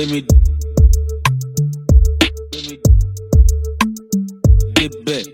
me dip back.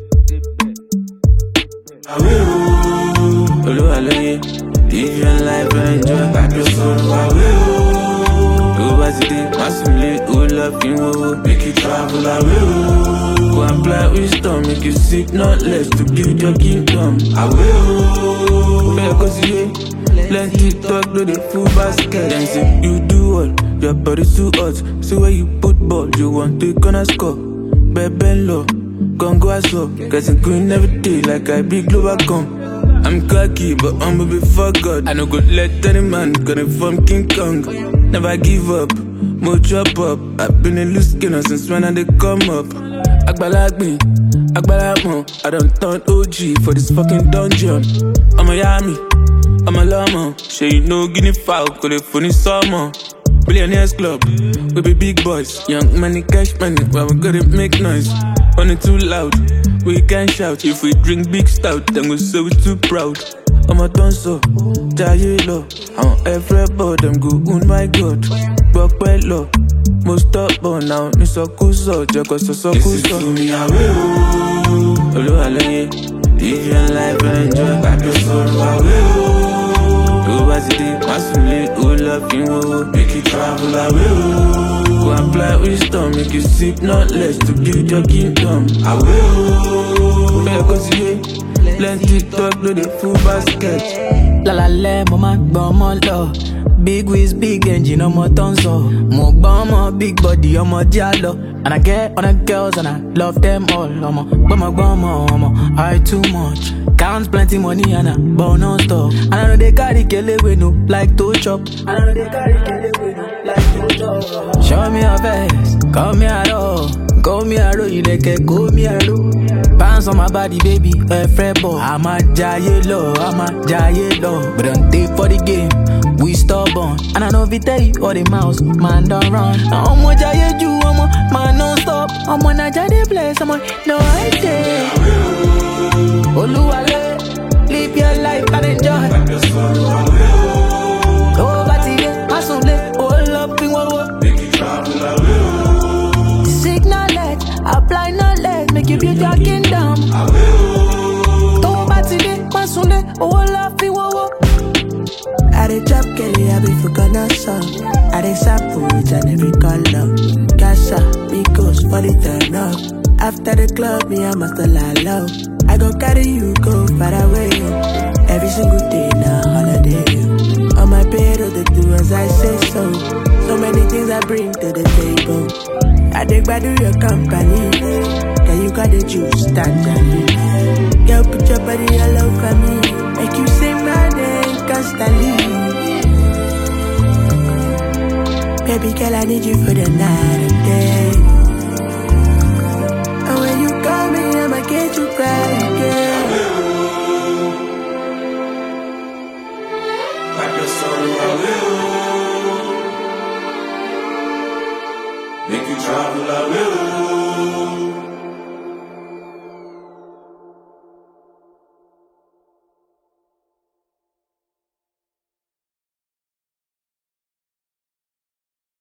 Olúwa lóye, live your life and enjoy. Gbàgbé sọ̀rọ̀ àwẹ̀ o. Tó bá ti dé, má sùn lé, ó lọ fi ń wọ́wọ́. Make you travel àwẹ̀ o. Go and apply wisdom, make you seek knowledge to build your kingdom. Àwẹ̀ o. Bẹ́ẹ̀ kó sí yé, plenty talk, no dey full basket. Then say you do all, your body too hot. See where you put ball, you want to gonna score. Bẹ́ẹ̀ lọ, gongo aṣọ. Getting green every day like I be global come. I'm cocky, but humble before God. I no go let any man gonna from King Kong. Never give up, more chop up. I've been a loose skinner since when I they come up. Agbalagbe, Agbalamo, I don't turn OG for this fucking dungeon. I'm a yami, I'm a llama. Sure you know guinea fowl, call it funny summer. Billionaires club, we be big boys. Young money, cash money, but we gotta make noise. On it too loud, we can shout. If we drink big stout, then we say we too proud. I'm a dancer, Jaye Lo. I'm everybody, them go, oh my God. Gbọ́pẹ́ lọ, mo stubborn now. Mi sọ kú sọ, jẹ́ kó sọ kú sọ. Èsì fún mi àwẹ̀ o. Olúwa lóye, live your life and enjoy. Gbàgbé sọ̀rọ̀ àwẹ̀ o. Tó bá ti dé, má sùn lé, ó lọ fi ń wọ́wọ́. Make you travel àwẹ̀ o. Go and apply wisdom, make you seek knowledge to build your kingdom. Àwẹ̀ o. Bẹ́ẹ̀ kó sí yé, plenty talk, no dey full basket. Lálálẹ́ mo máa ń gbọ́n ọmọ lọ. Big waist, big engine, ọmọ tó ń sọ. Mo gbọ́n ọmọ big body, ọmọ díà lọ. And I get on the girls and I love them all. Ọmọ ọmọ, I too much. Count plenty money and I burn non-stop. And I know they carry kelewe no like to chop. Show me your face, call me a roll. Call me a roll, you like a call me a roll. Bounce on my body, baby, a fret ball. I'm a jaye low. But don't take for the game, we stubborn. And I know if you tell you all the mouse, man don't run. I'm a jaye ju, I'm a man non stop. I'm on a jaye place, I'm on no I say. Oluwale, live your life and enjoy. Oh, but even masonle, all up in one. Make you travel àwẹ̀ o. Seek knowledge, apply knowledge, make you build your kingdom. Àwẹ̀ o. Oh, but even masonle, all up in one. I dey drop Kelly, I be for Ghana song. I dey sample it and every color. Casa, Migos, for the turn up. After the club, me I must lie low. I go carry you, go far away. Every single day, now holiday. On my bed, they do as I say so. So many things I bring to the table. I dig by your company. Can you got the juice, tangerine? Girl, put your body all over me. Make you sing my name constantly. Baby girl, I need you for the night.